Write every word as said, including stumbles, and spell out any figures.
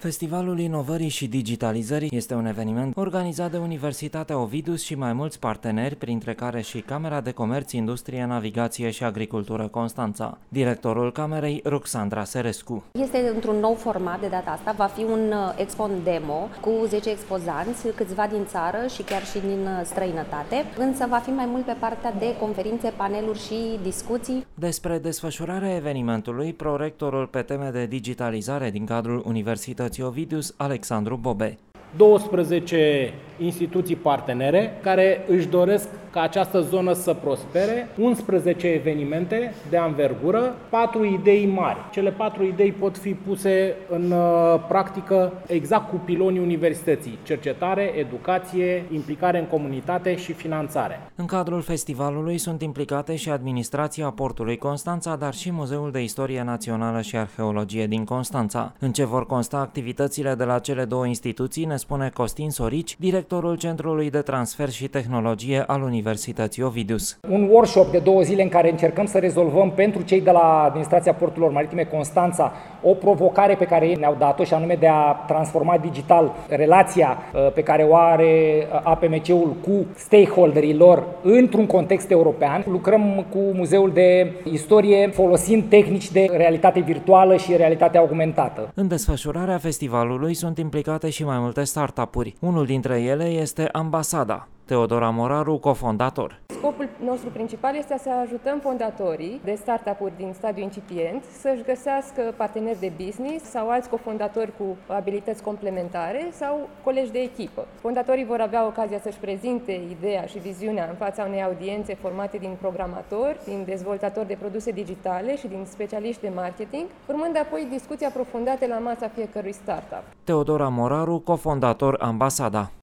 Festivalul Inovării și Digitalizării este un eveniment organizat de Universitatea Ovidus și mai mulți parteneri, printre care și Camera de Comerț, Industrie, Navigație și Agricultură Constanța. Directorul Camerei, Ruxandra Serescu. Este într-un nou format de data asta, va fi un expo demo cu zece expozanți, câțiva din țară și chiar și din străinătate, însă va fi mai mult pe partea de conferințe, paneluri și discuții. Despre desfășurarea evenimentului, prorectorul pe teme de digitalizare din cadrul Universității Ovidus, Alexandru Bobe. douăsprezece instituții partenere care își doresc ca această zonă să prospere, unsprezece evenimente de anvergură, patru idei mari. Cele patru idei pot fi puse în uh, practică exact cu pilonii universității: cercetare, educație, implicare în comunitate și finanțare. În cadrul festivalului sunt implicate și administrația portului Constanța, dar și Muzeul de Istorie Națională și Arheologie din Constanța. În ce vor consta activitățile de la cele două instituții, ne spune Costin Sorici, directorul Centrului de Transfer și Tehnologie al Universității Ovidus. Un workshop de două zile în care încercăm să rezolvăm pentru cei de la Administrația Porturilor Maritime Constanța o provocare pe care ei ne-au dat-o, și anume de a transforma digital relația pe care o are A P M C-ul cu stakeholderii lor într-un context european. Lucrăm cu Muzeul de Istorie folosind tehnici de realitate virtuală și realitate augmentată. În desfășurarea festivalului sunt implicate și mai multe startup-uri. Unul dintre ele este Ambasada. Teodora Moraru, cofondator. Scopul nostru principal este să ajutăm fondatorii de startup-uri din stadiu incipient să-și găsească parteneri de business sau alți cofondatori cu abilități complementare sau colegi de echipă. Fondatorii vor avea ocazia să-și prezinte ideea și viziunea în fața unei audiențe formate din programatori, din dezvoltatori de produse digitale și din specialiști de marketing, urmând apoi discuții aprofundate la masa fiecărui startup. Teodora Moraru, cofondator Ambasada.